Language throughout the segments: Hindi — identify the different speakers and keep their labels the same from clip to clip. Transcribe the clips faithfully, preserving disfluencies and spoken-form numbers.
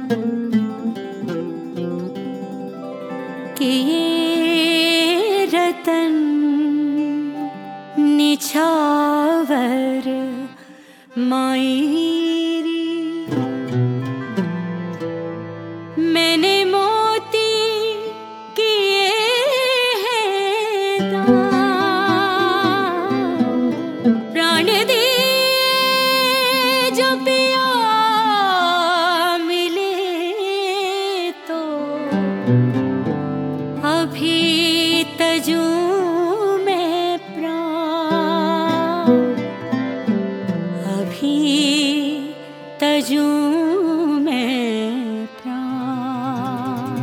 Speaker 1: कि ये रतन निछावर मायरी मैंने मोती किए हैं दान प्राण दिए जो पिया मिले तो अभी तजूं में प्राण अभी तजूं में प्राण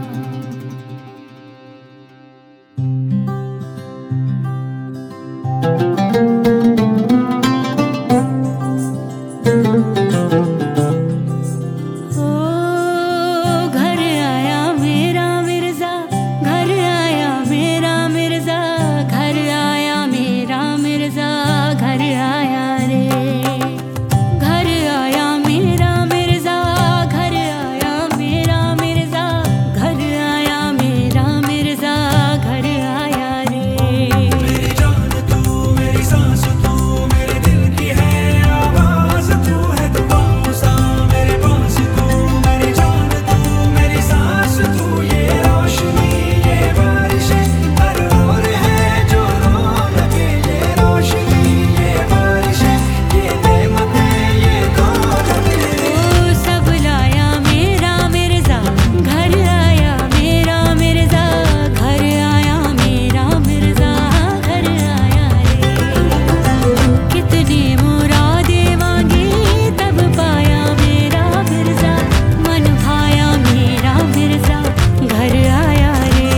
Speaker 1: ओ घर आया मेरा मिर्जा घर आया मेरा मिर्जा घर आया मेरा मिर्जा घर आया रे घर आया मेरा मिर्जा घर आया मेरा मिर्जा घर आया मेरा मिर्जा घर आया रे
Speaker 2: मेरी जान तू मेरी सांस तू मेरे दिल की है आवाज तू है दुआओं सा मेरे पास तू मेरी जान तू मेरी सांस तू ये रोशनी ये बारिशें हर ओर है जो रौनक ये रोशनी ये बारिशें ये नेमतें ये दौलत
Speaker 1: ओ सब लाया मेरा मिर्जा घर आया मेरा मिर्जा घर आया मेरा मिर्जा घर आया रे कितनी मुरादें मांगी तब पाया मेरा मिर्जा मन भाया मेरा मिर्जा घर आया रे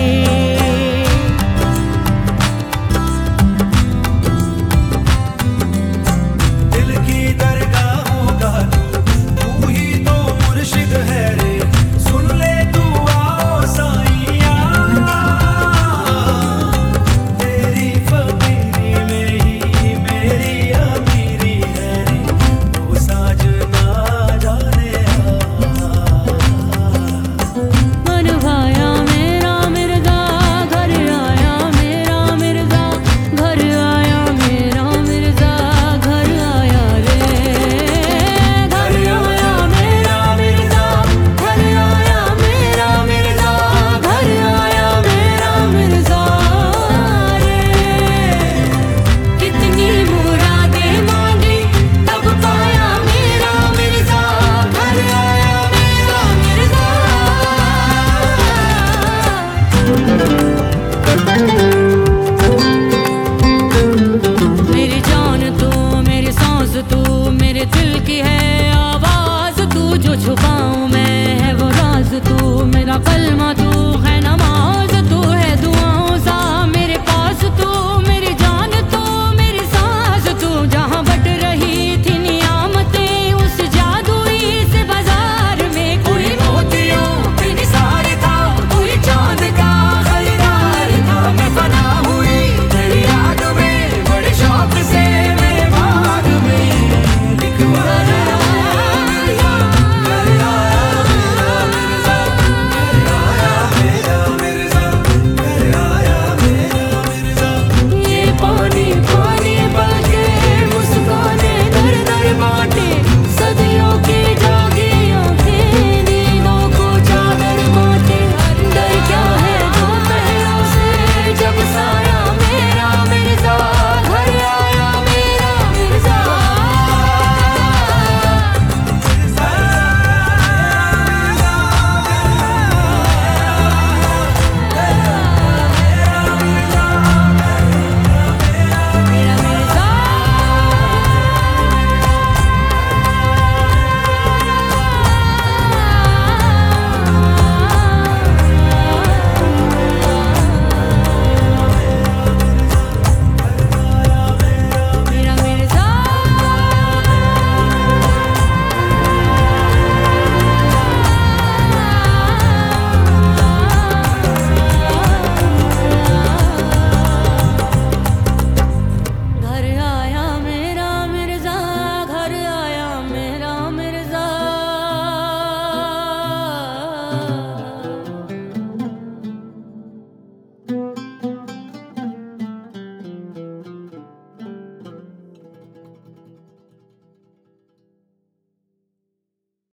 Speaker 2: दिल की दरगाहों का तू ही तो मुर्शिद है रे सुन ले तू आओ साईया तेरी फकीरी में ही मेरी अमीरी है रे तू साजना जाने
Speaker 1: मन भाया मेरा मिर्जा घर आया मेरा मिर्जा घर आया मेरा मिर्जा घर आया रे घर आया मेरा मिर्जा घर आया मेरा मिर्जा घर आया मेरा मिर्जा रे कितनी मुरादें मांगी तब पाया मेरा मिर्जा घर आया मेरा मिर्जा मेरी जान तू मेरी सांस तू मेरे दिल की है आवाज तू जो छुपाऊं मैं है वो राज तू मेरा कलमा तू है नमाज तू है दुआओं सा मेरे पास तू मेरी जान तू मेरी सांस तू जहाँ बट रही थी नियामतें उस जादुई से बाजार में कोई मोतियों
Speaker 2: कोई निसार था कोई चांद का खरीदार था मैं फना हुई तेरी याद में बड़े शौक से मेरे बाग में लिखवाया मेरा घर आया मेरा मिर्जा घर आया मेरा मिर्जा घर आया मेरा मिर्जा
Speaker 1: ये पानी पानी बलके मुस्काने दर दर बांटे सदियों की जागी आंखें नींदों को चादर बांटे डर क्या है दो पहरों से जब साया मेरा मिर्जा घर आया मेरा मिर्जा सा